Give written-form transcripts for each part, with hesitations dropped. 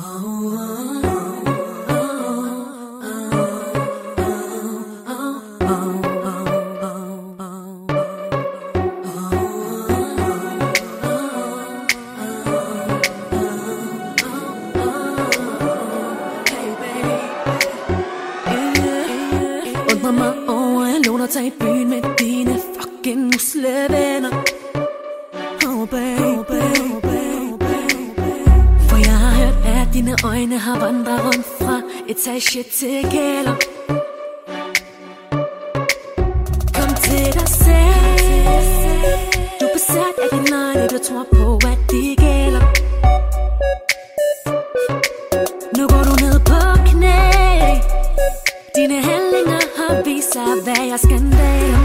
Undrer mig over, jeg låner dig i byen med dine fucking uslevenner. Oh baby, for jeg har hørt, at dine øjne har vandret rundt fra etage til kælder. Kom til dig selv. Du er besat af dine øjne, du tror på, at de gælder. Nu går du ned på knæ. Dine handlinger har vist sig at være skandaler.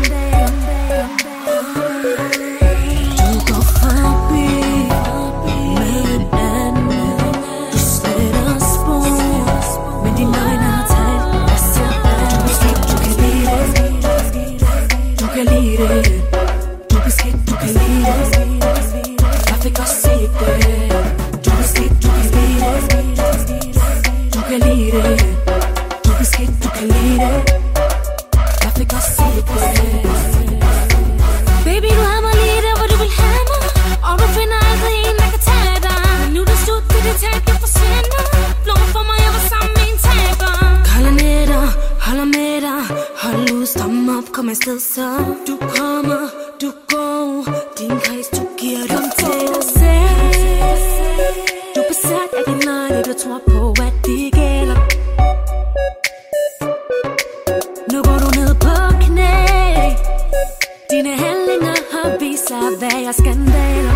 Du går forbi med en anden. Du sletter spor, men dine øjne har talt. Jeg ser dig. Du er skidt, du kan lide det. Du kan lide det. Du er skidt, du kan lide det. Jeg fik også set det. Du er skidt, du kan lide det. Du kan lide det. Du er skidt, du kan lide det. Jeg fik også set det. Baby, du har mig lige der, hvor du vil have mig. Og du finder altid en, der kan tage dig. Men nu er det slut, det er tag, jeg forsvinder. Blom for mig, jeg var sammen med en taber. Kolde nætter, holder med dig. Hold ud, stram op, kom afsted så. Du kommer, du går. Din kreds, du giver dem til dig selv. Du er besat af dine øjne, du tror på, at de gælder. Nu går du ned på knæ. Dine handlinger har vist sig at være skandaler.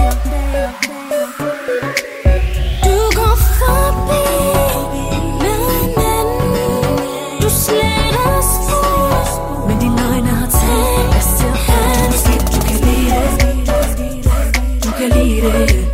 Du går forbi med en anden. Du sletter spor, men dine øjne har talt. Jeg ser dig. Du kan lide det. Du kan lide det.